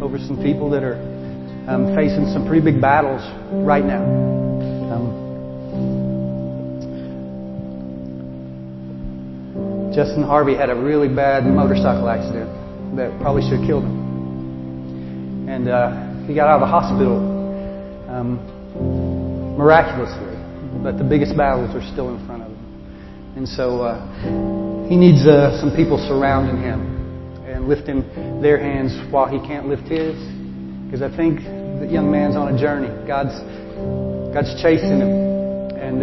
over some people that are facing some pretty big battles right now. Justin Harvey had a really bad motorcycle accident that probably should have killed him. And he got out of the hospital miraculously, but the biggest battles are still in front of him. And so he needs some people surrounding him and lifting their hands while he can't lift his. Because I think the young man's on a journey. God's chasing him. And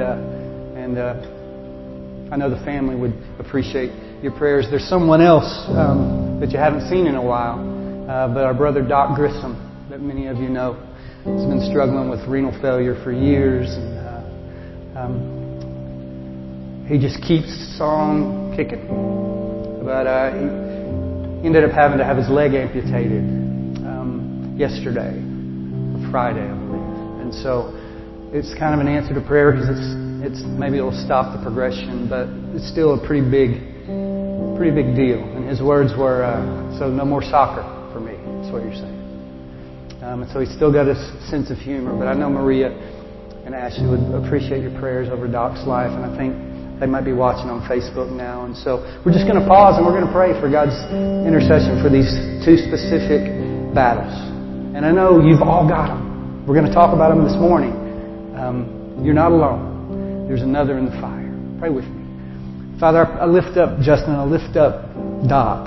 I know the family would appreciate your prayers. There's someone else that you haven't seen in a while, but our brother Doc Grissom, that many of you know, has been struggling with renal failure for years, and he just keeps on kicking. But he ended up having to have his leg amputated yesterday, or Friday, I believe. And so it's kind of an answer to prayer because it's maybe it'll stop the progression, but it's still a pretty big deal. And his words were, so no more soccer for me. That's what you're saying. And so he's still got a sense of humor. But I know Maria and Ashley would appreciate your prayers over Doc's life, and I think they might be watching on Facebook now. And so we're just going to pause and we're going to pray for God's intercession for these two specific battles. And I know you've all got them. We're going to talk about them this morning. You're not alone. There's another in the fire. Pray with me. Father, I lift up Justin. I lift up Doc.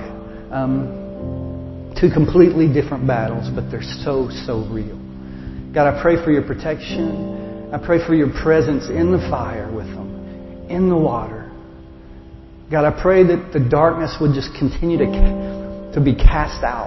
Two completely different battles, but they're so real. God, I pray for your protection. I pray for your presence in the fire with them, in the water. God, I pray that the darkness would just continue to be cast out.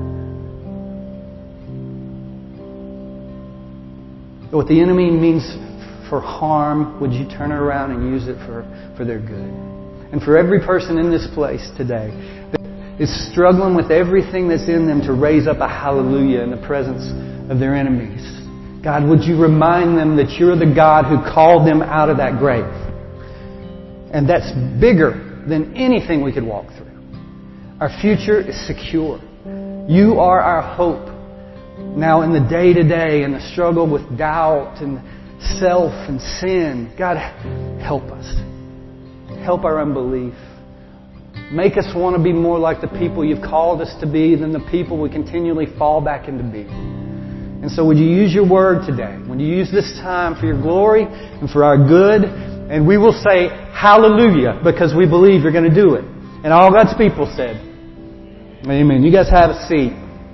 What the enemy means for harm, would you turn it around and use it for their good? And for every person in this place today that is struggling with everything that's in them to raise up a hallelujah in the presence of their enemies, God, would you remind them that you're the God who called them out of that grave? And that's bigger than anything we could walk through. Our future is secure. You are our hope. Now in the day-to-day and the struggle with doubt and self and sin, God, help us. Help our unbelief. Make us want to be more like the people you've called us to be than the people we continually fall back into being. And so would you use your word today? Would you use this time for your glory and for our good? And we will say hallelujah because we believe you're going to do it. And all God's people said, amen. You guys have a seat.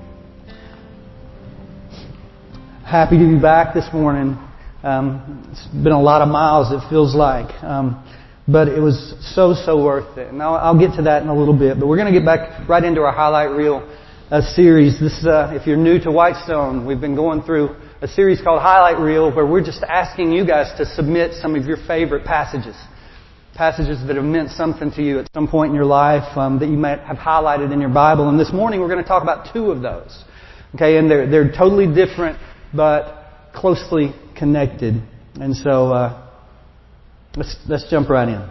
Happy to be back this morning. It's been a lot of miles, it feels like. But it was so worth it. And I'll get to that in a little bit. But we're going to get back right into our highlight reel series. This, if you're new to Whitestone, we've been going through a series called Highlight Reel, where we're just asking you guys to submit some of your favorite passages. Passages that have meant something to you at some point in your life, that you might have highlighted in your Bible. And this morning we're going to talk about two of those. Okay, and they're totally different, but closely connected. And so let's jump right in.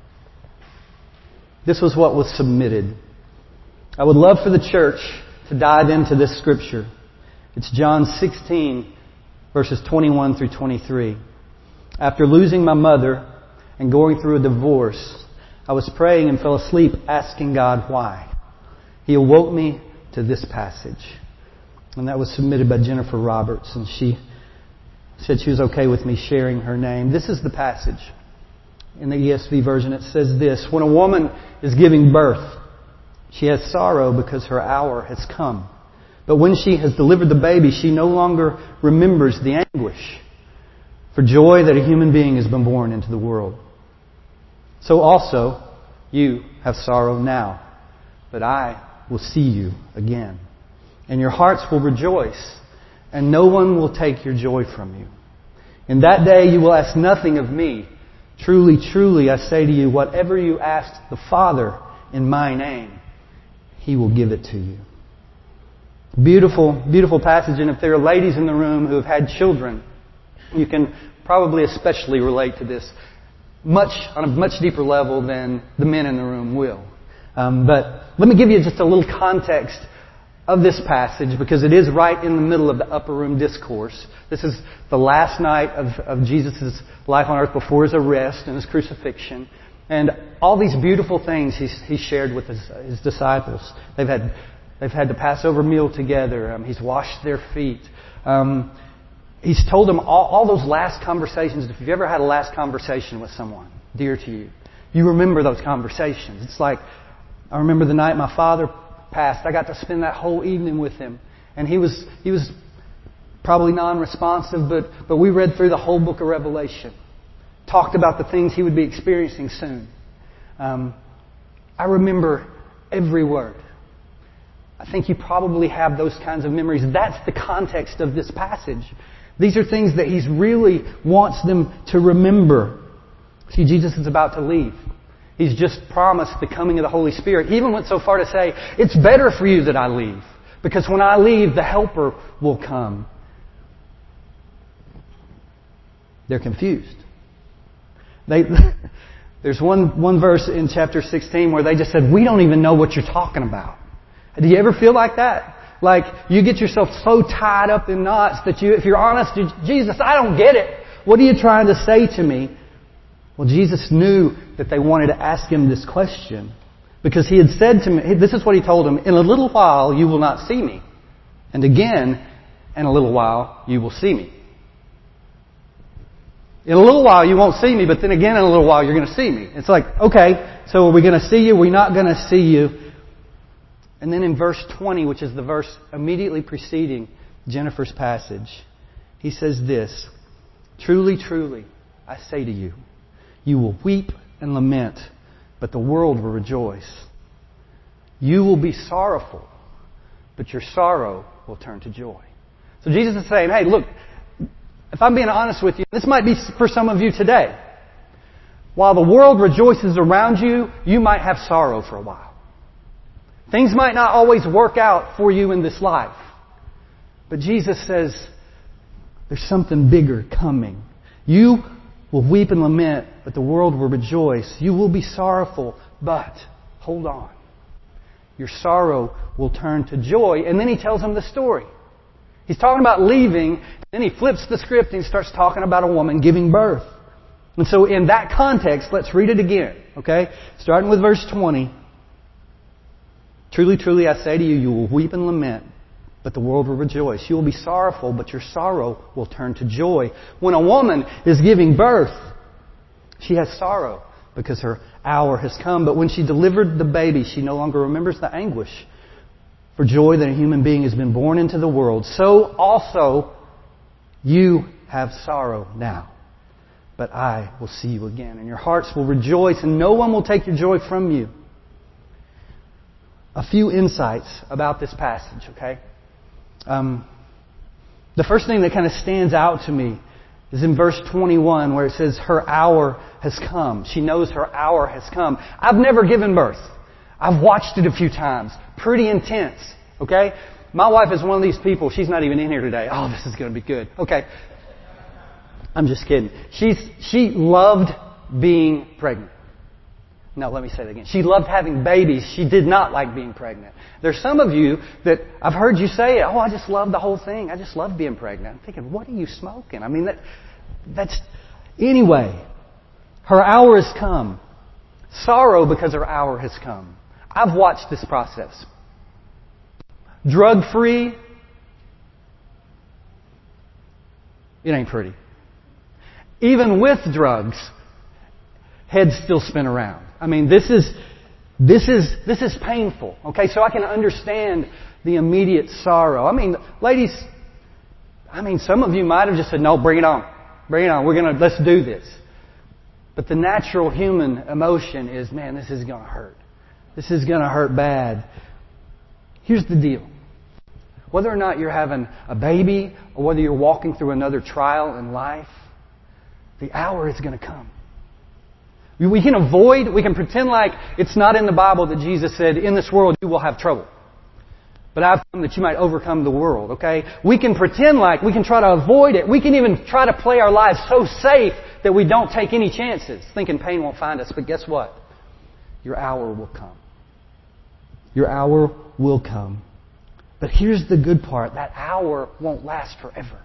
This was what was submitted. I would love for the church to dive into this scripture. It's John 16, verses 21 through 23. After losing my mother and going through a divorce, I was praying and fell asleep asking God why. He awoke me to this passage. And that was submitted by Jennifer Roberts, and she said she was okay with me sharing her name. This is the passage. In the ESV version it says this: when a woman is giving birth, she has sorrow because her hour has come. But when she has delivered the baby, she no longer remembers the anguish for joy that a human being has been born into the world. So also you have sorrow now, but I will see you again. And your hearts will rejoice, and no one will take your joy from you. In that day you will ask nothing of me. Truly, truly, I say to you, whatever you ask the Father in my name, He will give it to you. Beautiful, beautiful passage. And if there are ladies in the room who have had children, you can probably especially relate to this on a much deeper level than the men in the room will. But let me give you just a little context of this passage, because it is right in the middle of the upper room discourse. This is the last night of Jesus' life on earth before His arrest and His crucifixion. And all these beautiful things He shared with His disciples. They've had the Passover meal together. He's washed their feet. He's told them all those last conversations. If you've ever had a last conversation with someone dear to you, you remember those conversations. It's like, I remember the night my father passed. I got to spend that whole evening with him. And he was probably non-responsive, but we read through the whole book of Revelation. Talked about the things he would be experiencing soon. I remember every word. I think you probably have those kinds of memories. That's the context of this passage. These are things that He really wants them to remember. See, Jesus is about to leave. He's just promised the coming of the Holy Spirit. He even went so far to say, it's better for you that I leave, because when I leave, the Helper will come. They're confused. There's one verse in chapter 16 where they just said, we don't even know what you're talking about. Do you ever feel like that? Like you get yourself so tied up in knots that if you're honest, Jesus, I don't get it. What are you trying to say to me? Well, Jesus knew that they wanted to ask Him this question, because He had said to me, this is what He told them, in a little while you will not see me. And again, in a little while you will see me. In a little while you won't see me, but then again in a little while you're going to see me. It's like, okay, so are we going to see you? We're not going to see you. And then in verse 20, which is the verse immediately preceding Jennifer's passage, He says this, truly, truly, I say to you, you will weep and lament, but the world will rejoice. You will be sorrowful, but your sorrow will turn to joy. So Jesus is saying, hey, look, if I'm being honest with you, this might be for some of you today. While the world rejoices around you, you might have sorrow for a while. Things might not always work out for you in this life. But Jesus says, there's something bigger coming. You will weep and lament, but the world will rejoice. You will be sorrowful, but hold on. Your sorrow will turn to joy. And then He tells them the story. He's talking about leaving, then He flips the script and He starts talking about a woman giving birth. And so in that context, let's read it again. Okay? Starting with verse 20. Truly, truly, I say to you, you will weep and lament, but the world will rejoice. You will be sorrowful, but your sorrow will turn to joy. When a woman is giving birth, she has sorrow because her hour has come. But when she delivered the baby, she no longer remembers the anguish for joy that a human being has been born into the world. So also you have sorrow now, but I will see you again, and your hearts will rejoice, and no one will take your joy from you. A few insights about this passage, okay? The first thing that kind of stands out to me is in verse 21 where it says, her hour has come. She knows her hour has come. I've never given birth. I've watched it a few times. Pretty intense, okay? My wife is one of these people. She's not even in here today. Oh, this is going to be good. Okay. I'm just kidding. She loved being pregnant. No, let me say that again. She loved having babies. She did not like being pregnant. There's some of you that I've heard you say, oh, I just love the whole thing. I just love being pregnant. I'm thinking, what are you smoking? I mean, that's... Anyway, her hour has come. Sorrow because her hour has come. I've watched this process. Drug-free, it ain't pretty. Even with drugs, heads still spin around. I mean, this is painful. Okay, so I can understand the immediate sorrow. I mean, ladies, some of you might have just said, no, bring it on. Bring it on. Let's do this. But the natural human emotion is, man, this is going to hurt. This is going to hurt bad. Here's the deal. Whether or not you're having a baby or whether you're walking through another trial in life, the hour is going to come. We can pretend like it's not in the Bible that Jesus said, in this world you will have trouble. But I've come that you might overcome the world, okay? We can pretend like we can try to avoid it. We can even try to play our lives so safe that we don't take any chances, thinking pain won't find us. But guess what? Your hour will come. Your hour will come. But here's the good part. That hour won't last forever.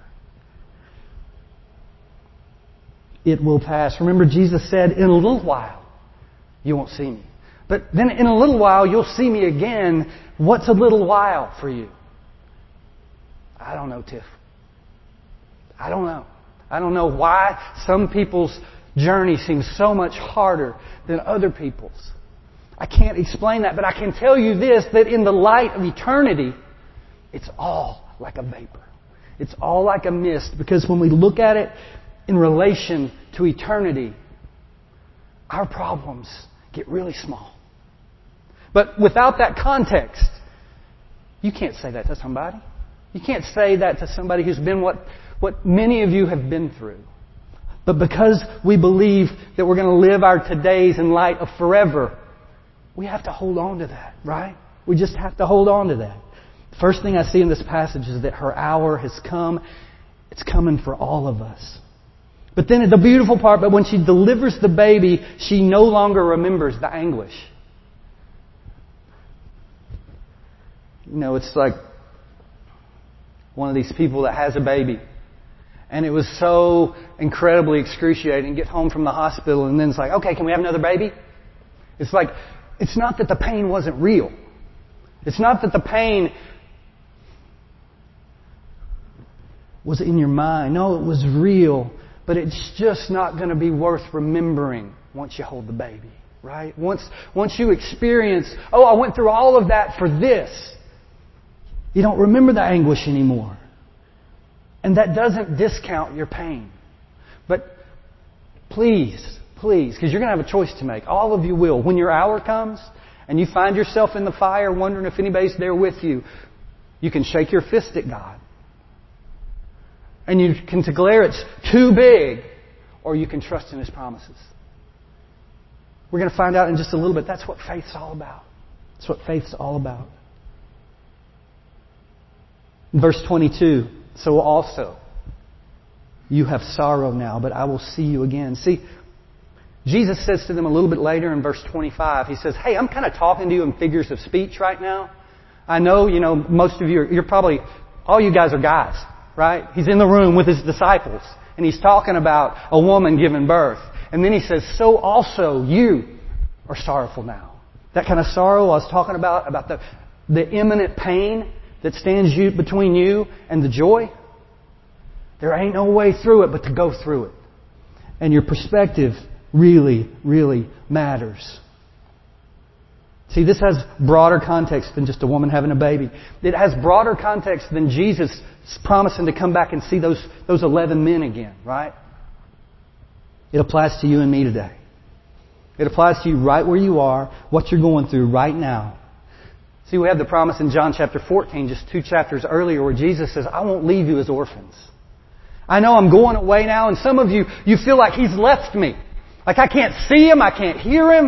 It will pass. Remember, Jesus said, in a little while, you won't see me. But then in a little while, you'll see me again. What's a little while for you? I don't know, Tiff. I don't know. I don't know why some people's journey seems so much harder than other people's. I can't explain that, but I can tell you this, that in the light of eternity, it's all like a vapor. It's all like a mist, because when we look at it in relation to eternity, our problems get really small. But without that context, you can't say that to somebody. You can't say that to somebody who's been what many of you have been through. But because we believe that we're going to live our todays in light of forever, we have to hold on to that, right? We just have to hold on to that. The first thing I see in this passage is that her hour has come. It's coming for all of us. But then the beautiful part, but when she delivers the baby, she no longer remembers the anguish. You know, it's like one of these people that has a baby. And it was so incredibly excruciating. Get home from the hospital and then it's like, okay, can we have another baby? It's like, it's not that the pain wasn't real. It's not that the pain was in your mind. No, it was real. But it's just not going to be worth remembering once you hold the baby, right? Once you experience, I went through all of that for this. You don't remember the anguish anymore. And that doesn't discount your pain. But please, because you're going to have a choice to make. All of you will. When your hour comes and you find yourself in the fire wondering if anybody's there with you, you can shake your fist at God. And you can declare it's too big, or you can trust in His promises. We're going to find out in just a little bit. That's what faith's all about. That's what faith's all about. In verse 22, so also you have sorrow now, but I will see you again. See, Jesus says to them a little bit later in verse 25, He says, hey, I'm kind of talking to you in figures of speech right now. I know, most of you, you're probably, all you guys are guys, right? He's in the room with His disciples, and He's talking about a woman giving birth. And then He says, so also you are sorrowful now. That kind of sorrow I was talking about the imminent pain that stands between you and the joy. There ain't no way through it but to go through it. And your perspective really, really matters. See, this has broader context than just a woman having a baby. It has broader context than Jesus promising to come back and see those 11 men again, right? It applies to you and me today. It applies to you right where you are, what you're going through right now. See, we have the promise in John chapter 14, just 2 chapters earlier, where Jesus says, I won't leave you as orphans. I know I'm going away now, and some of you feel like He's left me. Like I can't see Him, I can't hear Him.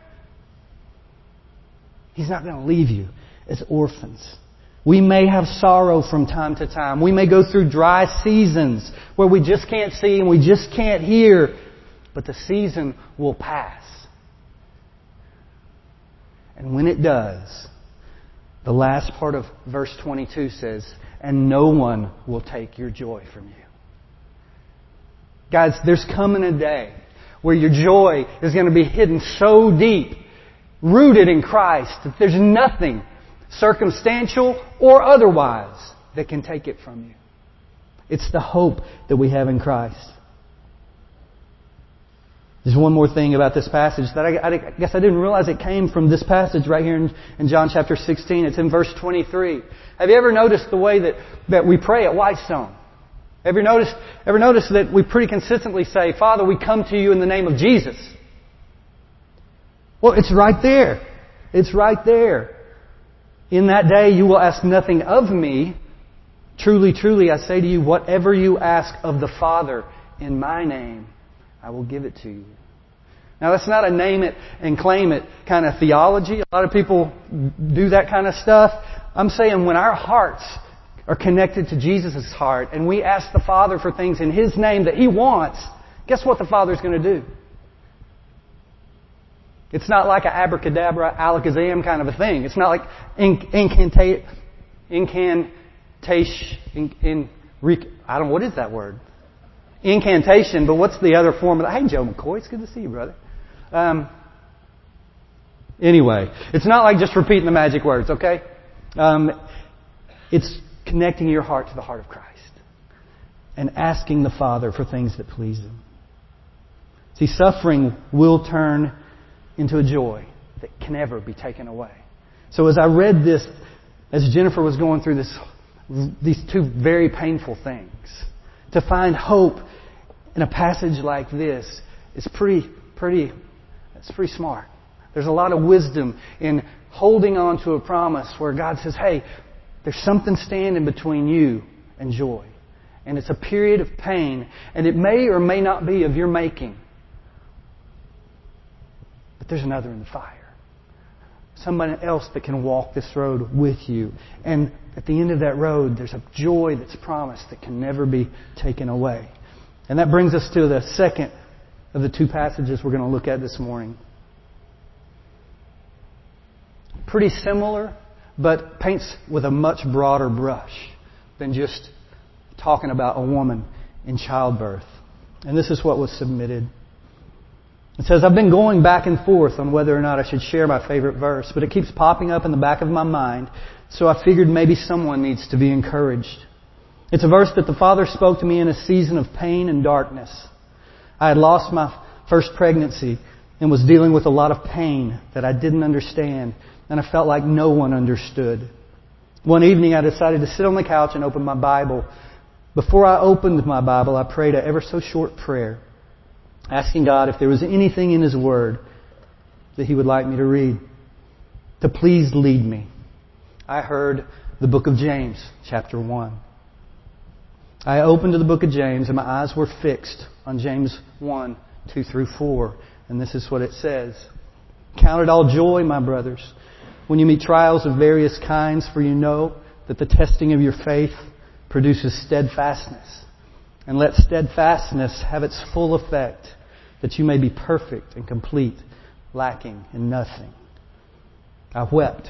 He's not going to leave you as orphans. We may have sorrow from time to time. We may go through dry seasons where we just can't see and we just can't hear. But the season will pass. And when it does, the last part of verse 22 says, and no one will take your joy from you. Guys, there's coming a day where your joy is going to be hidden so deep, rooted in Christ, that there's nothing circumstantial or otherwise that can take it from you. It's the hope that we have in Christ. There's one more thing about this passage that I guess I didn't realize it came from this passage right here in John chapter 16. It's in verse 23. Have you ever noticed the way that we pray at Whitestone? Ever noticed that we pretty consistently say, Father, we come to you in the name of Jesus? Well, it's right there. It's right there. In that day you will ask nothing of me. Truly, truly, I say to you, whatever you ask of the Father in my name, I will give it to you. Now, that's not a name it and claim it kind of theology. A lot of people do that kind of stuff. I'm saying when our hearts are connected to Jesus' heart and we ask the Father for things in His name that He wants, guess what the Father's going to do? It's not like an abracadabra, alakazam kind of a thing. It's not like what is that word? Incantation, but what's the other form of that? Hey, Joe McCoy, it's good to see you, brother. Anyway, it's not like just repeating the magic words, okay? It's connecting your heart to the heart of Christ and asking the Father for things that please Him. See, suffering will turn into a joy that can never be taken away. So as I read this, as Jennifer was going through these two very painful things, to find hope in a passage like this is pretty smart. There's a lot of wisdom in holding on to a promise where God says, hey, there's something standing between you and joy. And it's a period of pain, and it may or may not be of your making. But there's another in the fire. Someone else that can walk this road with you. And at the end of that road, there's a joy that's promised that can never be taken away. And that brings us to the second of the two passages we're going to look at this morning. Pretty similar, but paints with a much broader brush than just talking about a woman in childbirth. And this is what was submitted. It says, I've been going back and forth on whether or not I should share my favorite verse, but it keeps popping up in the back of my mind, so I figured maybe someone needs to be encouraged. It's a verse that the Father spoke to me in a season of pain and darkness. I had lost my first pregnancy and was dealing with a lot of pain that I didn't understand, and I felt like no one understood. One evening I decided to sit on the couch and open my Bible. Before I opened my Bible, I prayed an ever so short prayer, asking God if there was anything in His Word that He would like me to read, to please lead me. I heard the book of James, chapter 1. I opened to the book of James and my eyes were fixed on James 1, 2 through 4. And this is what it says. Count it all joy, my brothers, when you meet trials of various kinds, for you know that the testing of your faith produces steadfastness. And let steadfastness have its full effect, that you may be perfect and complete, lacking in nothing. I wept.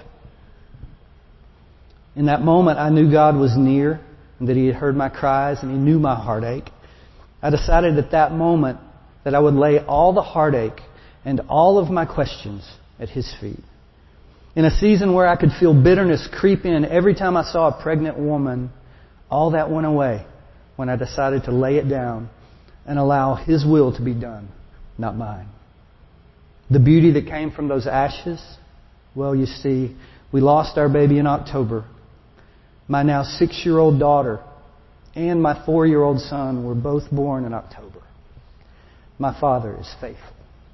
In that moment, I knew God was near and that He had heard my cries and He knew my heartache. I decided at that moment that I would lay all the heartache and all of my questions at His feet. In a season where I could feel bitterness creep in every time I saw a pregnant woman, all that went away when I decided to lay it down and allow His will to be done, not mine. The beauty that came from those ashes, well, you see, we lost our baby in October. My now 6-year-old daughter and my 4-year-old son were both born in October. My Father is faithful.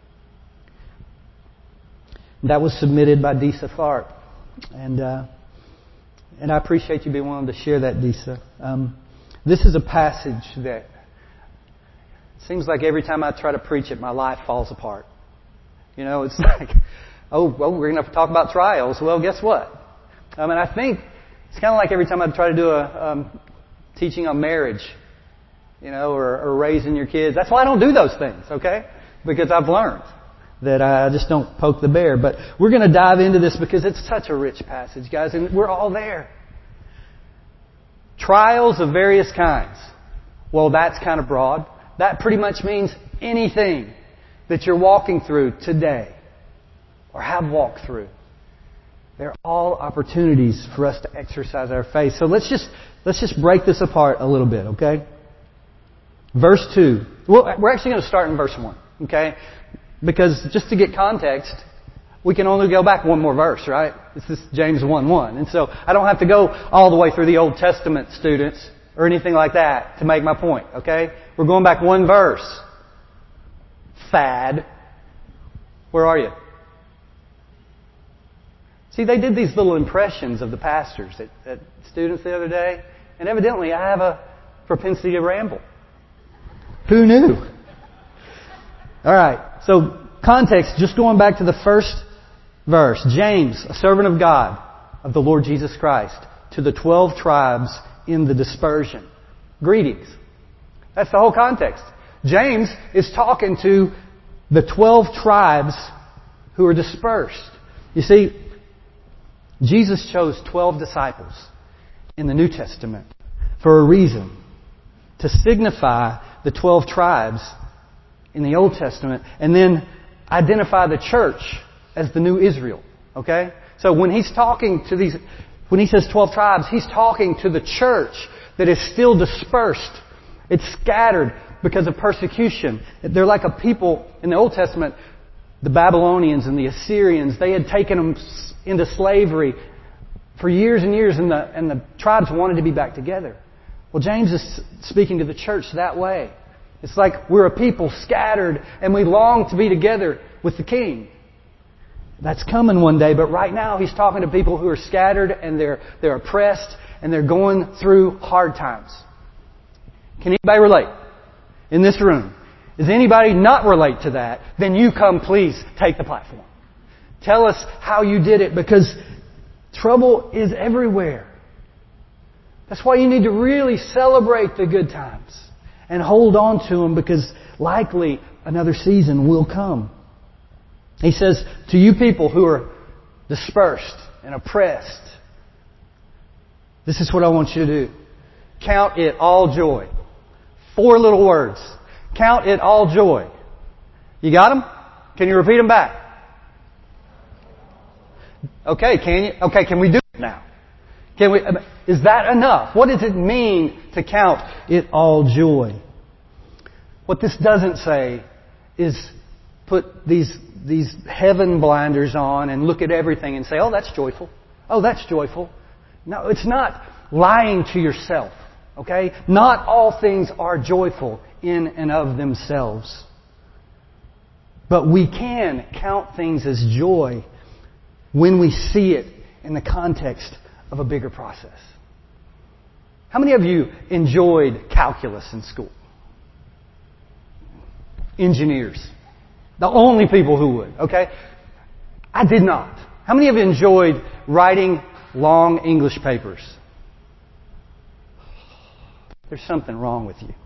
That was submitted by Disa Tharp. And I appreciate you being willing to share that, Disa. This is a passage that seems like every time I try to preach it, my life falls apart. You know, it's like, we're going to have to talk about trials. Well, guess what? And I think it's kind of like every time I try to do a teaching on marriage, you know, or raising your kids. That's why I don't do those things, okay? Because I've learned that I just don't poke the bear. But we're going to dive into this because it's such a rich passage, guys, and we're all there. Trials of various kinds. Well, that's kind of broad. That pretty much means anything that you're walking through today or have walked through. They're all opportunities for us to exercise our faith. So let's just break this apart a little bit, okay? Verse 2. Well, we're actually going to start in verse 1, okay? Because just to get context, we can only go back one more verse, right? This is James 1:1. And so I don't have to go all the way through the Old Testament, students, or anything like that to make my point, okay? We're going back one verse. Thad. Where are you? See, they did these little impressions of the pastors at students the other day, and evidently I have a propensity to ramble. Who knew? All right, so context, just going back to the first verse. James, a servant of God, of the Lord Jesus Christ, to the 12 tribes in the dispersion. Greetings. That's the whole context. James is talking to the 12 tribes who are dispersed. You see, Jesus chose 12 disciples. in the New Testament for a reason. To signify the 12 tribes in the Old Testament and then identify the church as the new Israel. Okay? So when he's talking to these, when he says 12 tribes, he's talking to the church that is still dispersed. It's scattered because of persecution. They're like a people in the Old Testament, the Babylonians and the Assyrians, they had taken them into slavery for years and years, and the tribes wanted to be back together. Well, James is speaking to the church that way. It's like we're a people scattered and we long to be together with the King. That's coming one day, but right now he's talking to people who are scattered and they're oppressed and they're going through hard times. Can anybody relate in this room? Does anybody not relate to that? Then you come, please take the platform. Tell us how you did it, because trouble is everywhere. That's why you need to really celebrate the good times and hold on to them, because likely another season will come. He says, to you people who are dispersed and oppressed, this is what I want you to do. Count it all joy. 4 little words. Count it all joy. You got them? Can you repeat them back? Okay, can you? Okay, can we do it now? Can we? Is that enough? What does it mean to count it all joy? What this doesn't say is put these heaven blinders on and look at everything and say, oh, that's joyful. Oh, that's joyful. No, it's not lying to yourself. Okay? Not all things are joyful in and of themselves. But we can count things as joy when we see it in the context of a bigger process. How many of you enjoyed calculus in school? Engineers. The only people who would, okay? I did not. How many of you enjoyed writing long English papers? There's something wrong with you.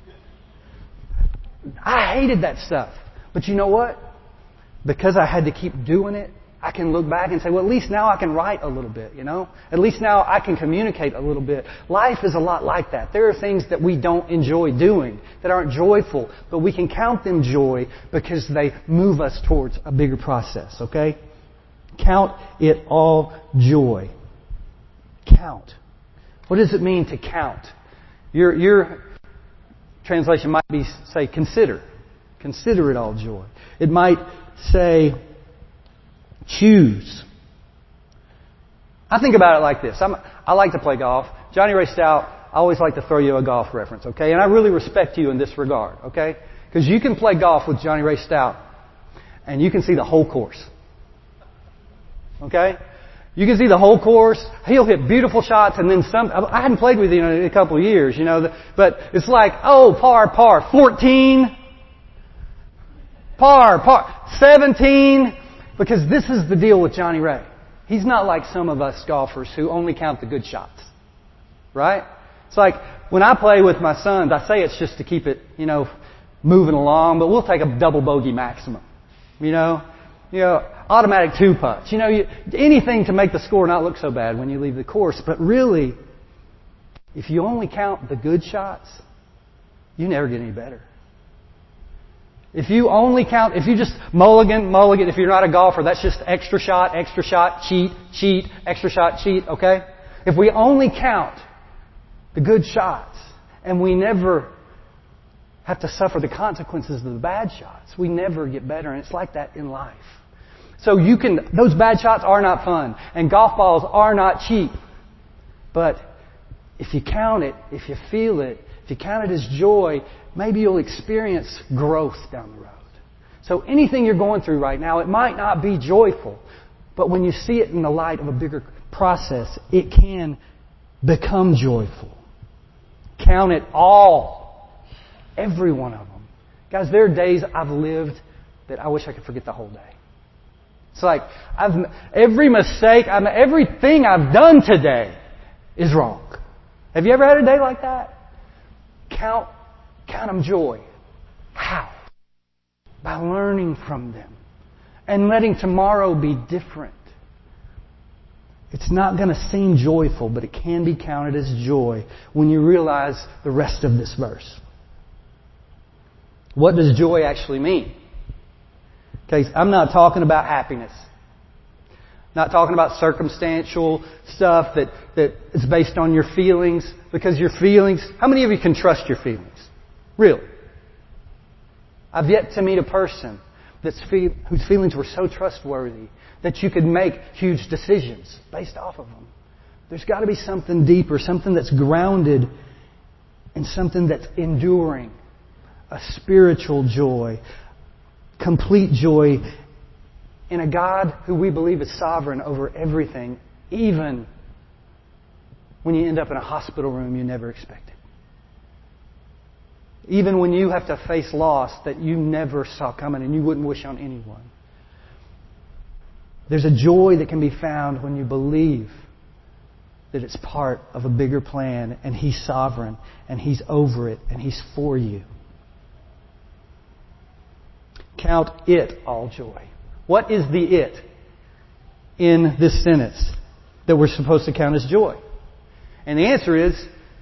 I hated that stuff. But you know what? Because I had to keep doing it, I can look back and say, well, at least now I can write a little bit, you know? At least now I can communicate a little bit. Life is a lot like that. There are things that we don't enjoy doing, that aren't joyful, but we can count them joy because they move us towards a bigger process, okay? Count it all joy. Count. What does it mean to count? Your translation might be, say, consider. Consider it all joy. It might say, choose. I think about it like this. I like to play golf. Johnny Ray Stout, I always like to throw you a golf reference, okay? And I really respect you in this regard, okay? Because you can play golf with Johnny Ray Stout and you can see the whole course. Okay? You can see the whole course. He'll hit beautiful shots and then some. I hadn't played with you in a couple of years, you know, but it's like, oh, par, 14. Par, 17. Because this is the deal with Johnny Ray. He's not like some of us golfers who only count the good shots. Right? It's like when I play with my sons, I say it's just to keep it, you know, moving along, but we'll take a double bogey maximum. You know, automatic 2 putts. You know, anything to make the score not look so bad when you leave the course. But really, if you only count the good shots, you never get any better. If you only count, if you just mulligan, if you're not a golfer, that's just extra shot, cheat, extra shot, cheat, okay? If we only count the good shots and we never have to suffer the consequences of the bad shots, we never get better, and it's like that in life. So those bad shots are not fun, and golf balls are not cheap. But if you count it, if you feel it, if you count it as joy, maybe you'll experience growth down the road. So anything you're going through right now, it might not be joyful, but when you see it in the light of a bigger process, it can become joyful. Count it all. Every one of them. Guys, there are days I've lived that I wish I could forget the whole day. It's like, every mistake, everything I've done today is wrong. Have you ever had a day like that? Count them joy. How? By learning from them and letting tomorrow be different. It's not going to seem joyful, but it can be counted as joy when you realize the rest of this verse. What does joy actually mean? Okay, I'm not talking about happiness. Not talking about circumstantial stuff that is based on your feelings. Because your feelings, how many of you can trust your feelings? Really? I've yet to meet a person whose feelings were so trustworthy that you could make huge decisions based off of them. There's got to be something deeper, something that's grounded in something that's enduring. A spiritual joy, complete joy in a God who we believe is sovereign over everything, even when you end up in a hospital room you never expected. Even when you have to face loss that you never saw coming and you wouldn't wish on anyone. There's a joy that can be found when you believe that it's part of a bigger plan and He's sovereign and He's over it and He's for you. Count it all joy. What is the it in this sentence that we're supposed to count as joy? And the answer is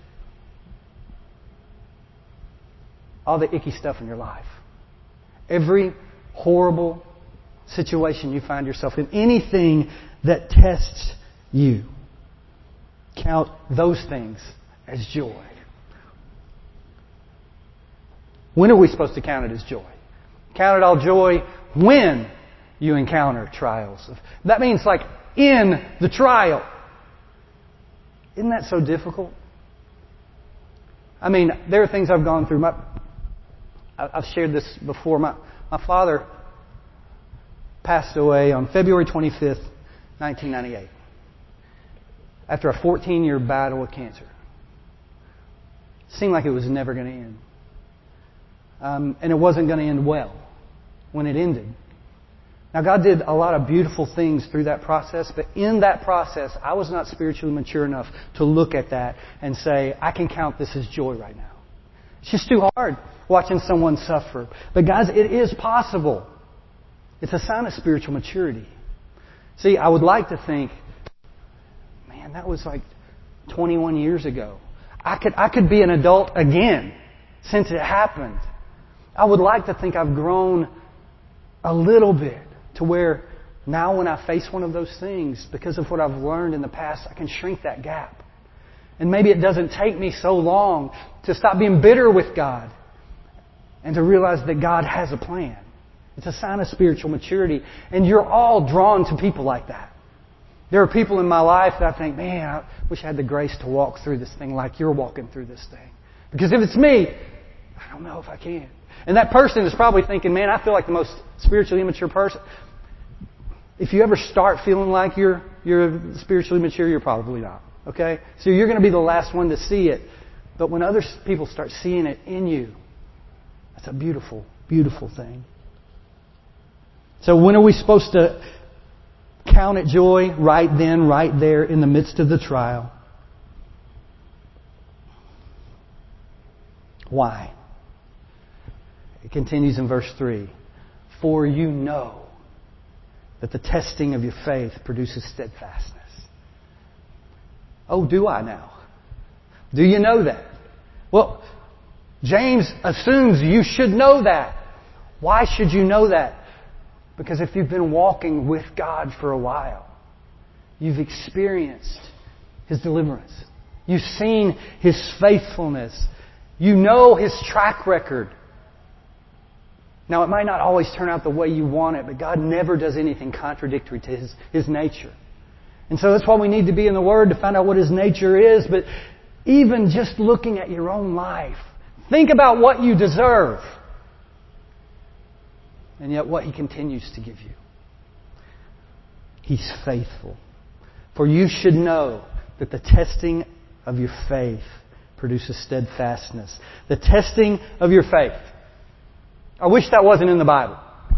all the icky stuff in your life. Every horrible situation you find yourself in. Anything that tests you. Count those things as joy. When are we supposed to count it as joy? Count it all joy when you encounter trials. That means like in the trial. Isn't that so difficult? I mean, there are things I've gone through. I've shared this before. My father passed away on February 25th, 1998. After a 14-year battle with cancer. It seemed like it was never going to end. And it wasn't going to end well when it ended. Now, God did a lot of beautiful things through that process, but in that process, I was not spiritually mature enough to look at that and say, I can count this as joy right now. It's just too hard watching someone suffer. But guys, it is possible. It's a sign of spiritual maturity. See, I would like to think, man, that was like 21 years ago. I could be an adult again since it happened. I would like to think I've grown a little bit to where now when I face one of those things, because of what I've learned in the past, I can shrink that gap. And maybe it doesn't take me so long to stop being bitter with God and to realize that God has a plan. It's a sign of spiritual maturity. And you're all drawn to people like that. There are people in my life that I think, man, I wish I had the grace to walk through this thing like you're walking through this thing. Because if it's me, I don't know if I can. And that person is probably thinking, man, I feel like the most spiritually immature person. If you ever start feeling like you're spiritually mature, you're probably not. Okay? So you're going to be the last one to see it. But when other people start seeing it in you, that's a beautiful, beautiful thing. So when are we supposed to count it joy? Right then, right there, in the midst of the trial. Why? It continues in verse 3. For you know that the testing of your faith produces steadfastness. Oh, do I now? Do you know that? Well, James assumes you should know that. Why should you know that? Because if you've been walking with God for a while, you've experienced His deliverance. You've seen His faithfulness. You know His track record. Now, it might not always turn out the way you want it, but God never does anything contradictory to His nature. And so that's why we need to be in the Word to find out what His nature is. But even just looking at your own life, think about what you deserve. And yet what He continues to give you. He's faithful. For you should know that the testing of your faith produces steadfastness. The testing of your faith. I wish that wasn't in the Bible.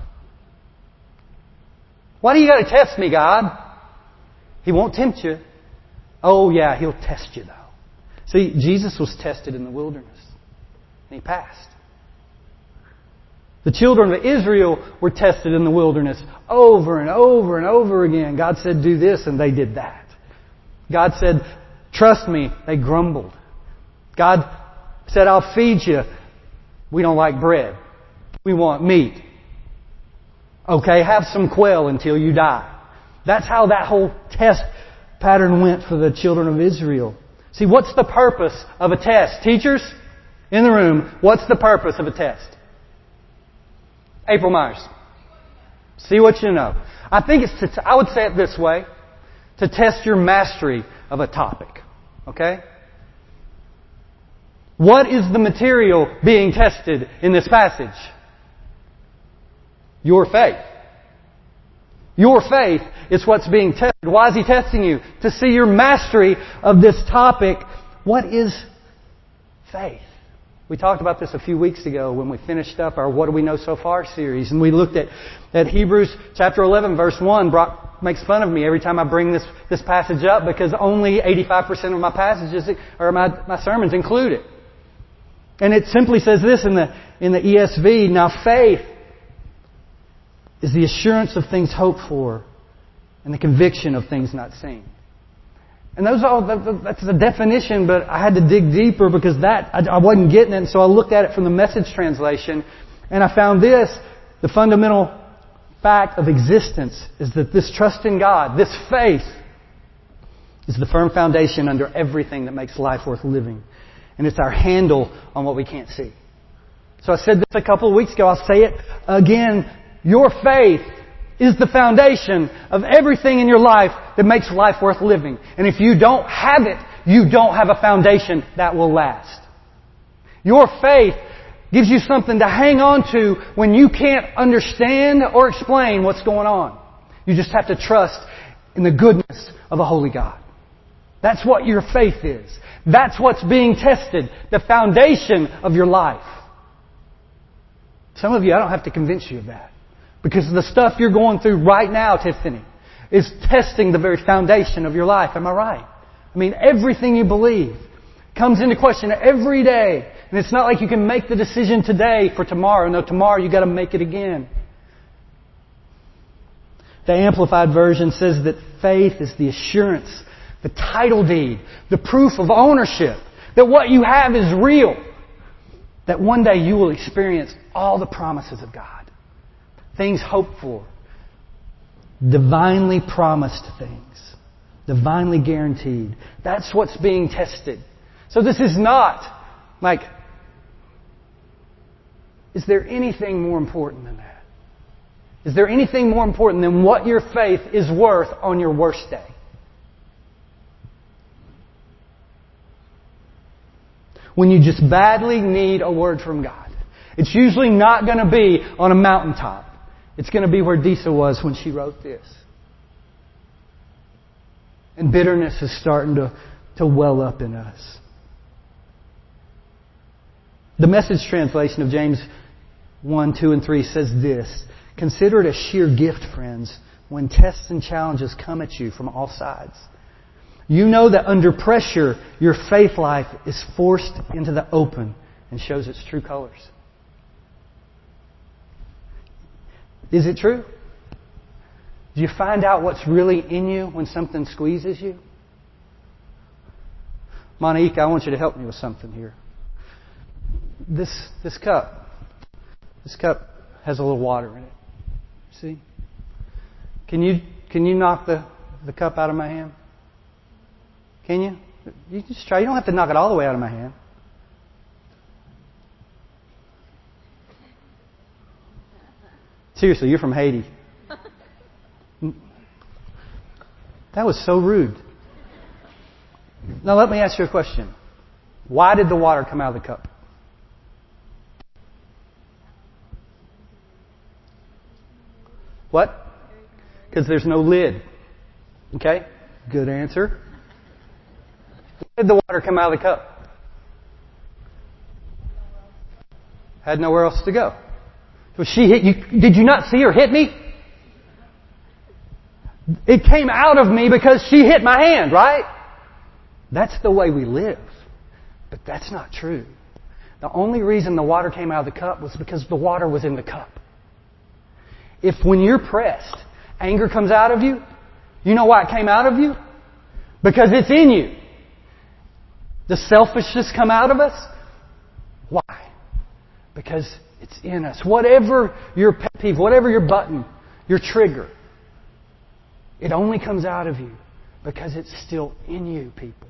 Why do you got to test me, God? He won't tempt you. Oh yeah, He'll test you though. See, Jesus was tested in the wilderness. And He passed. The children of Israel were tested in the wilderness over and over and over again. God said, do this, and they did that. God said, trust me. They grumbled. God said, I'll feed you. We don't like bread. We want meat. Okay, have some quail until you die. That's how that whole test pattern went for the children of Israel. See, what's the purpose of a test? Teachers in the room, what's the purpose of a test? April Myers. See what you know. I think it's I would say it this way, to test your mastery of a topic. Okay? What is the material being tested in this passage? Your faith. Your faith is what's being tested. Why is He testing you? To see your mastery of this topic. What is faith? We talked about this a few weeks ago when we finished up our What Do We Know So Far series. And we looked at Hebrews chapter 11 verse 1. Brock makes fun of me every time I bring this passage up because only 85% of my passages or my sermons include it. And it simply says this in the ESV. Now faith is the assurance of things hoped for and the conviction of things not seen. And that's the definition, but I had to dig deeper because I wasn't getting it. And so I looked at it from the Message translation and I found this. The fundamental fact of existence is that this trust in God, this faith, is the firm foundation under everything that makes life worth living. And it's our handle on what we can't see. So I said this a couple of weeks ago. I'll say it again. Your faith is the foundation of everything in your life that makes life worth living. And if you don't have it, you don't have a foundation that will last. Your faith gives you something to hang on to when you can't understand or explain what's going on. You just have to trust in the goodness of a holy God. That's what your faith is. That's what's being tested. The foundation of your life. Some of you, I don't have to convince you of that. Because the stuff you're going through right now, Tiffany, is testing the very foundation of your life. Am I right? I mean, everything you believe comes into question every day. And it's not like you can make the decision today for tomorrow. No, tomorrow you got to make it again. The Amplified Version says that faith is the assurance, the title deed, the proof of ownership, that what you have is real. That one day you will experience all the promises of God. Things hoped for. Divinely promised things. Divinely guaranteed. That's what's being tested. So this is not like, is there anything more important than that? Is there anything more important than what your faith is worth on your worst day? When you just badly need a word from God. It's usually not going to be on a mountaintop. It's going to be where Disa was when she wrote this. And bitterness is starting to well up in us. The Message translation of James 1, 2, and 3 says this. Consider it a sheer gift, friends, when tests and challenges come at you from all sides. You know that under pressure, your faith life is forced into the open and shows its true colors. Is it true? Do you find out what's really in you when something squeezes you? Monique, I want you to help me with something here. This cup has a little water in it. See? Can you knock the cup out of my hand? Can you? You just try. You don't have to knock it all the way out of my hand. Seriously, you're from Haiti. That was so rude. Now let me ask you a question. Why did the water come out of the cup? What? Because there's no lid. Okay? Good answer. Why did the water come out of the cup? Had nowhere else to go. So she hit you. Did you not see her hit me? It came out of me because she hit my hand, right? That's the way we live. But that's not true. The only reason the water came out of the cup was because the water was in the cup. If when you're pressed, anger comes out of you, you know why it came out of you? Because it's in you. Does selfishness come out of us? Why? Because it's in us. Whatever your pet peeve, whatever your button, your trigger, it only comes out of you because it's still in you, people.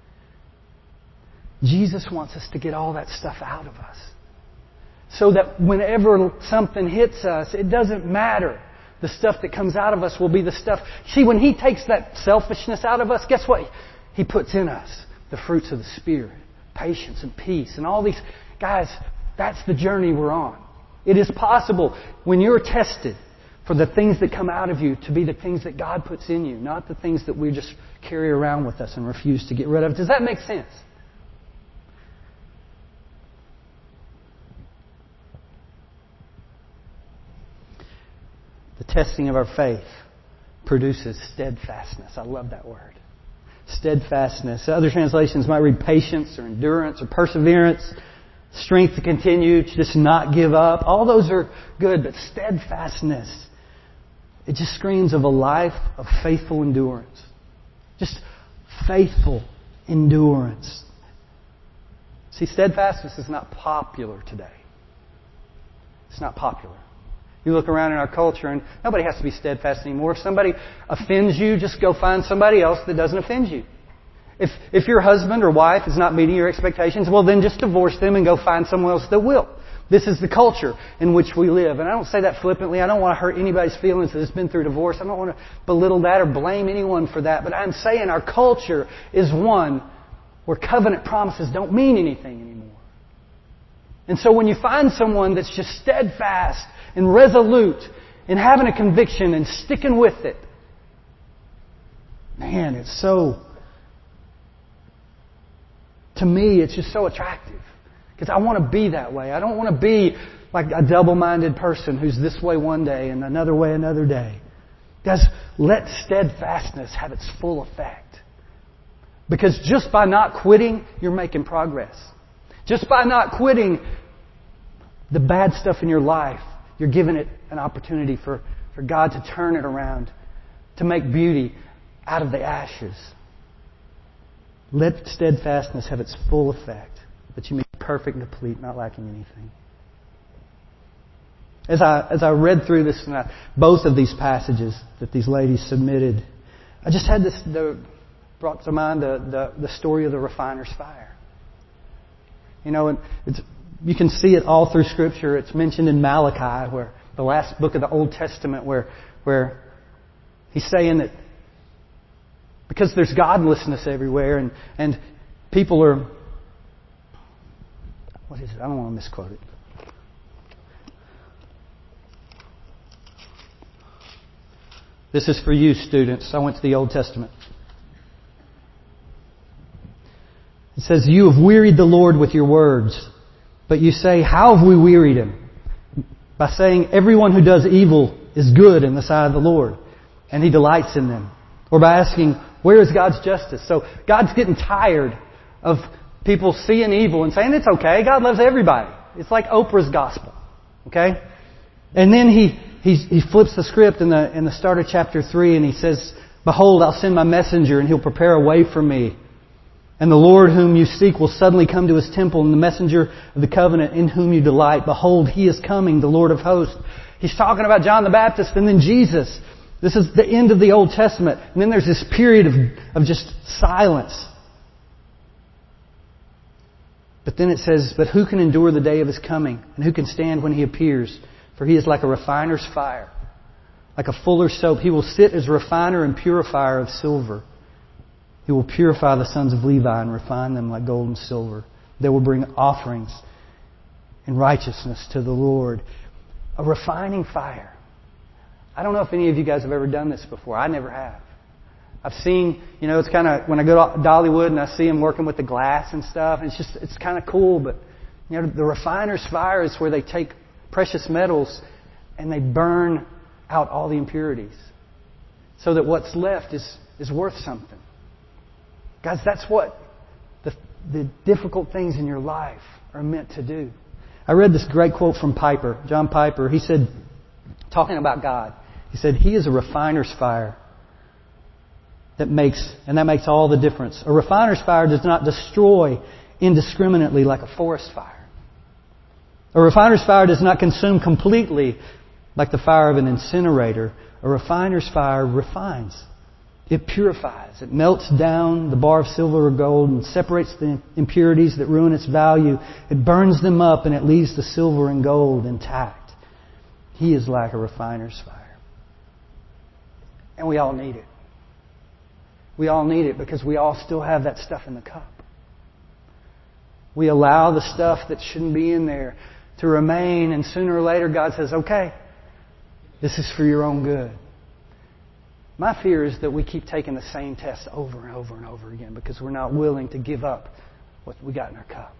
Jesus wants us to get all that stuff out of us. So that whenever something hits us, it doesn't matter. The stuff that comes out of us will be the stuff. See, when He takes that selfishness out of us, guess what? He puts in us the fruits of the Spirit. Patience and peace and all these. Guys, that's the journey we're on. It is possible when you're tested for the things that come out of you to be the things that God puts in you, not the things that we just carry around with us and refuse to get rid of. Does that make sense? The testing of our faith produces steadfastness. I love that word. Steadfastness. Other translations might read patience or endurance or perseverance, strength to continue, to just not give up. All those are good, but steadfastness, it just screams of a life of faithful endurance. Just faithful endurance. See, steadfastness is not popular today. It's not popular. You look around in our culture and nobody has to be steadfast anymore. If somebody offends you, just go find somebody else that doesn't offend you. If your husband or wife is not meeting your expectations, well then just divorce them and go find someone else that will. This is the culture in which we live. And I don't say that flippantly. I don't want to hurt anybody's feelings that has been through divorce. I don't want to belittle that or blame anyone for that. But I'm saying our culture is one where covenant promises don't mean anything anymore. And so when you find someone that's just steadfast and resolute in having a conviction and sticking with it, man, it's so, to me, it's just so attractive. Because I want to be that way. I don't want to be like a double-minded person who's this way one day and another way another day. Guys, let steadfastness have its full effect. Because just by not quitting, you're making progress. Just by not quitting the bad stuff in your life, you're giving it an opportunity for God to turn it around, to make beauty out of the ashes. Let steadfastness have its full effect, that you may be perfect and complete, not lacking anything. As I read through this, both of these passages that these ladies submitted, I just had this, brought to mind the story of the refiner's fire. You know, and you can see it all through Scripture. It's mentioned in Malachi, where the last book of the Old Testament, where he's saying that because there's godlessness everywhere and people are... What is it? I don't want to misquote it. This is for you, students. I went to the Old Testament. It says, "You have wearied the Lord with your words. But you say, how have we wearied Him? By saying, everyone who does evil is good in the sight of the Lord, and He delights in them. Or by asking, where is God's justice?" So God's getting tired of people seeing evil and saying, it's okay, God loves everybody. It's like Oprah's gospel. Okay? And then he flips the script in the start of chapter 3 and He says, "Behold, I'll send my messenger and he'll prepare a way for me. And the Lord whom you seek will suddenly come to His temple, and the messenger of the covenant in whom you delight. Behold, He is coming, the Lord of hosts." He's talking about John the Baptist and then Jesus. This is the end of the Old Testament. And then there's this period of just silence. But then it says, "But who can endure the day of His coming? And who can stand when He appears? For He is like a refiner's fire, like a fuller's soap. He will sit as a refiner and purifier of silver. He will purify the sons of Levi and refine them like gold and silver. They will bring offerings in righteousness to the Lord." A refining fire. I don't know if any of you guys have ever done this before. I never have. I've seen, it's kind of, when I go to Dollywood and I see them working with the glass and stuff, it's kind of cool, but, the refiner's fire is where they take precious metals and they burn out all the impurities so that what's left is worth something. Guys, that's what the difficult things in your life are meant to do. I read this great quote from Piper, John Piper. He said, talking about God, he said, "He is a refiner's fire. that makes all the difference. A refiner's fire does not destroy indiscriminately like a forest fire. A refiner's fire does not consume completely like the fire of an incinerator. A refiner's fire refines. It purifies. It melts down the bar of silver or gold and separates the impurities that ruin its value. It burns them up and it leaves the silver and gold intact. He is like a refiner's fire. And we all need it. We all need it because we all still have that stuff in the cup. We allow the stuff that shouldn't be in there to remain, and sooner or later God says, okay, this is for your own good. My fear is that we keep taking the same test over and over and over again because we're not willing to give up what we got in our cup.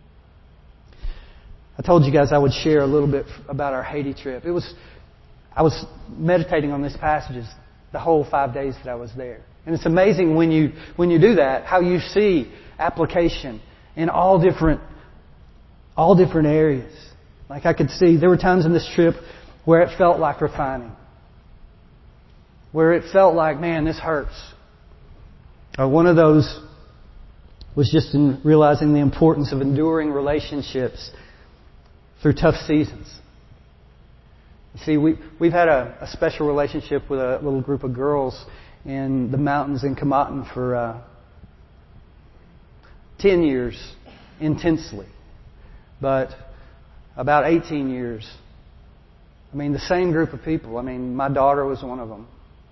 I told you guys I would share a little bit about our Haiti trip. I was meditating on these passages the whole 5 days that I was there. And it's amazing when you do that, how you see application in all different areas. Like I could see, there were times in this trip where it felt like refining. Where it felt like, man, this hurts. One of those was just in realizing the importance of enduring relationships through tough seasons. You see, we've had a special relationship with a little group of girls in the mountains in Kamaten for 10 years intensely. But about 18 years, the same group of people. My daughter was one of them.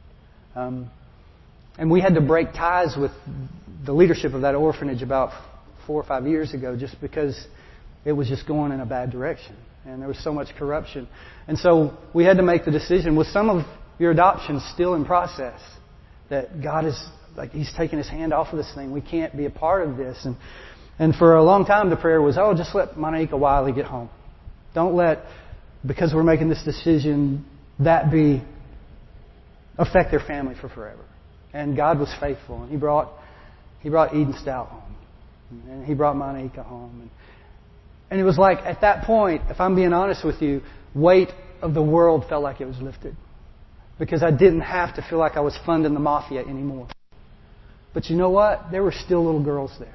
And we had to break ties with the leadership of that orphanage about 4 or 5 years ago just because it was just going in a bad direction. And there was so much corruption. And so we had to make the decision, with some of your adoptions still in process, that God is, He's taking His hand off of this thing. We can't be a part of this. And for a long time the prayer was, just let Monica Wiley get home. Don't let, because we're making this decision, that affect their family for forever. And God was faithful. And He brought Eden Stout home. And He brought Monica home. And it was like, at that point, if I'm being honest with you, weight of the world felt like it was lifted. Because I didn't have to feel like I was funding the mafia anymore. But you know what? There were still little girls there.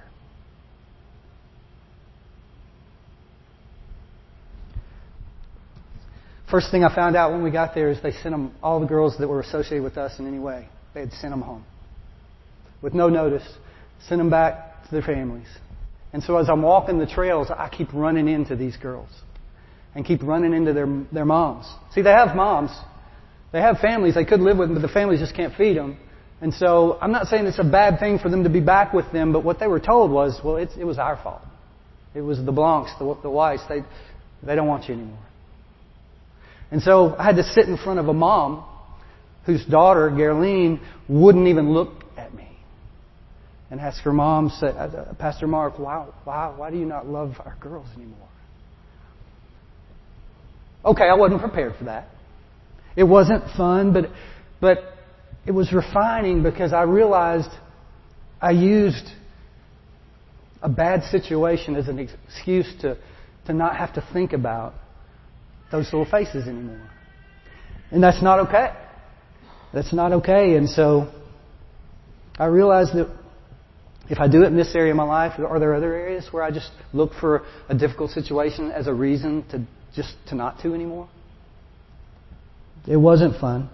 First thing I found out when we got there is they sent them, all the girls that were associated with us in any way, they had sent them home. With no notice, sent them back to their families. And so as I'm walking the trails, I keep running into these girls. And keep running into their moms. See, they have moms. They have families they could live with, but the families just can't feed them. And so I'm not saying it's a bad thing for them to be back with them, but what they were told was, well, it was our fault. It was the Blancs, the Whites. They don't want you anymore. And so I had to sit in front of a mom whose daughter, Gerline, wouldn't even look at me. And ask her mom, said, Pastor Mark, why do you not love our girls anymore? Okay, I wasn't prepared for that. It wasn't fun, but it was refining because I realized I used a bad situation as an excuse to not have to think about those little faces anymore. And that's not okay. That's not okay. And so I realized that if I do it in this area of my life, are there other areas where I just look for a difficult situation as a reason to not to anymore? It wasn't fun.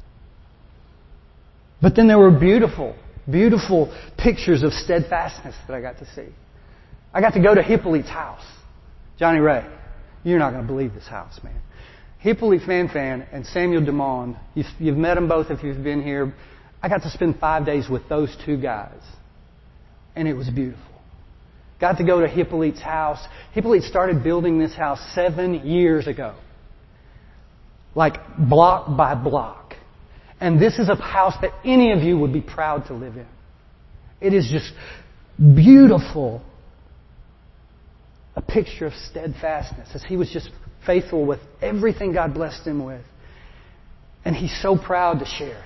But then there were beautiful, beautiful pictures of steadfastness that I got to see. I got to go to Hippolyte's house. Johnny Ray, you're not going to believe this house, man. Hippolyte Fanfan and Samuel Dumond, you've met them both if you've been here. I got to spend 5 days with those two guys. And it was beautiful. Got to go to Hippolyte's house. Hippolyte started building this house 7 years ago. Like block by block. And this is a house that any of you would be proud to live in. It is just beautiful. A picture of steadfastness as he was just faithful with everything God blessed him with. And he's so proud to share it.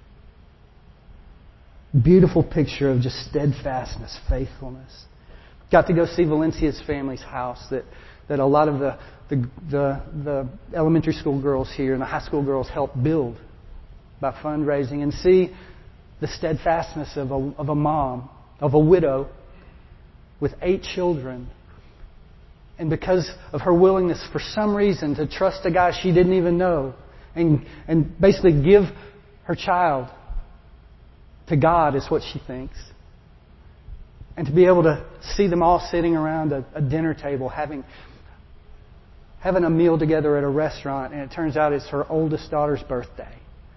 Beautiful picture of just steadfastness, faithfulness. Got to go see Valencia's family's house that a lot of the elementary school girls here and the high school girls helped build by fundraising, and see the steadfastness of a mom, of a widow with 8 children. And because of her willingness for some reason to trust a guy she didn't even know and basically give her child to God is what she thinks. And to be able to see them all sitting around a dinner table having a meal together at a restaurant, and it turns out it's her oldest daughter's birthday.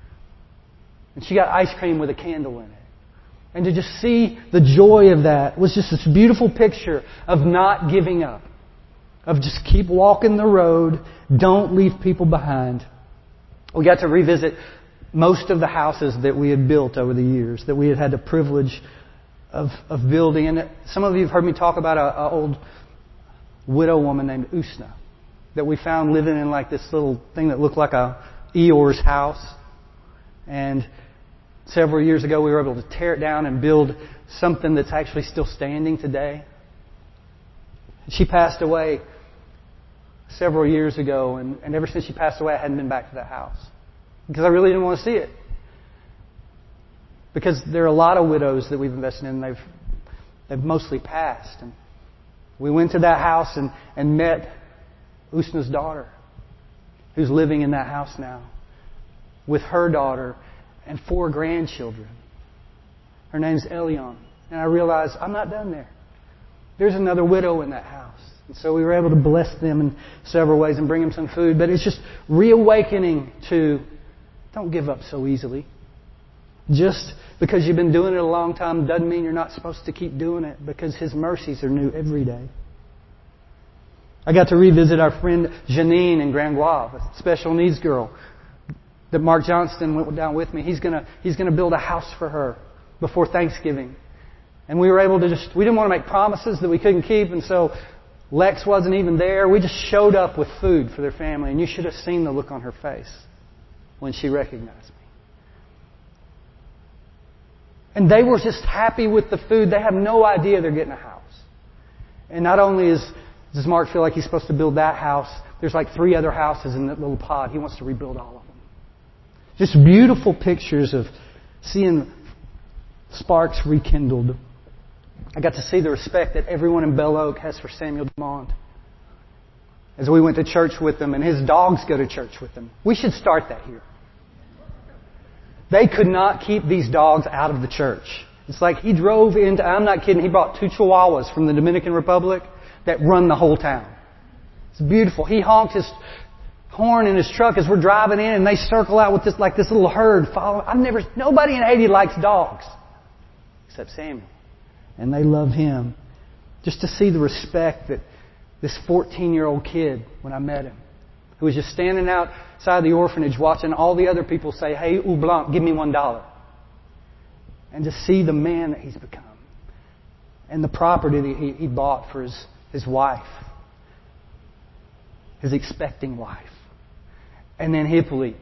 And she got ice cream with a candle in it. And to just see the joy of that was just this beautiful picture of not giving up. Of just keep walking the road, don't leave people behind. We got to revisit most of the houses that we had built over the years, that we had had the privilege of building. And some of you have heard me talk about an old widow woman named Usna that we found living in like this little thing that looked like a Eeyore's house. And several years ago we were able to tear it down and build something that's actually still standing today. She passed away several years ago, and ever since she passed away I hadn't been back to that house. Because I really didn't want to see it. Because there are a lot of widows that we've invested in, they've mostly passed. And we went to that house and met Usna's daughter, who's living in that house now, with her daughter and 4 grandchildren. Her name's Elion. And I realized I'm not done there. There's another widow in that house. And so we were able to bless them in several ways and bring them some food. But it's just reawakening to don't give up so easily. Just because you've been doing it a long time doesn't mean you're not supposed to keep doing it, because His mercies are new every day. I got to revisit our friend Janine in Grand Guave, a special needs girl that Mark Johnston went down with me. He's gonna build a house for her before Thanksgiving. And we were able to we didn't want to make promises that we couldn't keep, and so Lex wasn't even there. We just showed up with food for their family, and you should have seen the look on her face when she recognized me. And they were just happy with the food. They have no idea they're getting a house. And not only does Mark feel like he's supposed to build that house, there's like 3 other houses in that little pod. He wants to rebuild all of them. Just beautiful pictures of seeing sparks rekindled. I got to see the respect that everyone in Bell Oak has for Samuel Dumond. As we went to church with them, and his dogs go to church with them. We should start that here. They could not keep these dogs out of the church. It's like he drove into, I'm not kidding, he brought 2 Chihuahuas from the Dominican Republic that run the whole town. It's beautiful. He honked his horn in his truck as we're driving in, and they circle out with this little herd following. Nobody in Haiti likes dogs except Samuel. And they love him. Just to see the respect that this 14-year-old kid, when I met him, who was just standing outside the orphanage watching all the other people say, "Hey, ou blanc, give me $1. And to see the man that he's become. And the property that he bought for his wife. His expecting wife. And then Hippolyte.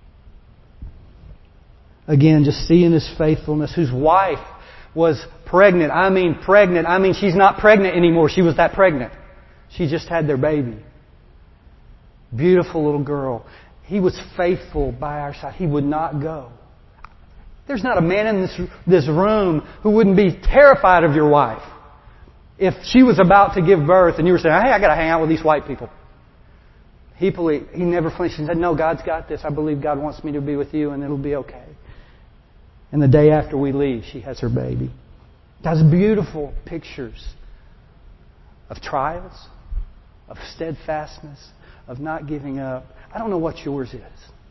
Again, just seeing his faithfulness, whose wife was pregnant. I mean she's not pregnant anymore. She was that pregnant. She just had their baby. Beautiful little girl. He was faithful by our side. He would not go. There's not a man in this room who wouldn't be terrified of your wife if she was about to give birth and you were saying, "Hey, I got to hang out with these white people." He never flinched. He said, "No, God's got this. I believe God wants me to be with you, and it'll be okay." And the day after we leave, she has her baby. That's beautiful pictures of trials, of steadfastness, of not giving up. I don't know what yours is.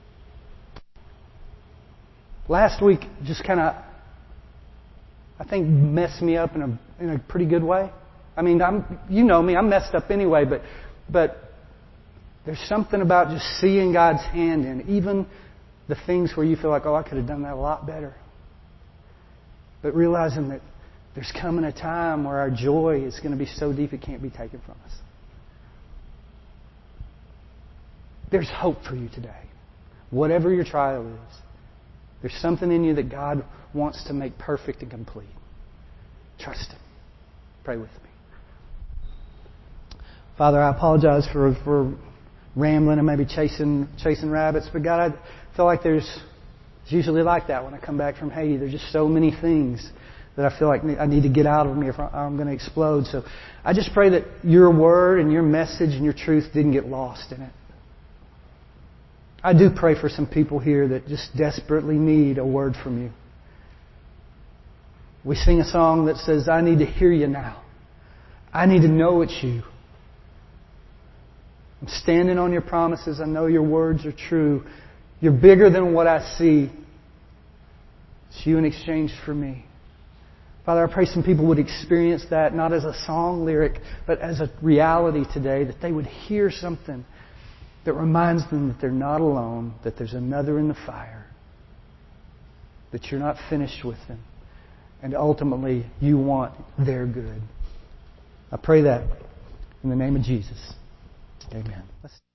Last week just kind of, I think, messed me up in a pretty good way. I mean, you know me, I'm messed up anyway, but there's something about just seeing God's hand in even the things where you feel like, "Oh, I could have done that a lot better." But realizing that there's coming a time where our joy is going to be so deep it can't be taken from us. There's hope for you today. Whatever your trial is, there's something in you that God wants to make perfect and complete. Trust Him. Pray with me. Father, I apologize for rambling and maybe chasing rabbits, but God, I feel like there's It's usually like that when I come back from Haiti. There's just so many things that I feel like I need to get out of me or I'm going to explode. So I just pray that your word and your message and your truth didn't get lost in it. I do pray for some people here that just desperately need a word from you. We sing a song that says, I need to hear you now. I need to know it's you. I'm standing on your promises. I know your words are true. You're bigger than what I see. It's you in exchange for me. Father, I pray some people would experience that not as a song lyric, but as a reality today, that they would hear something that reminds them that they're not alone, that there's another in the fire, that you're not finished with them, and ultimately you want their good. I pray that in the name of Jesus. Amen.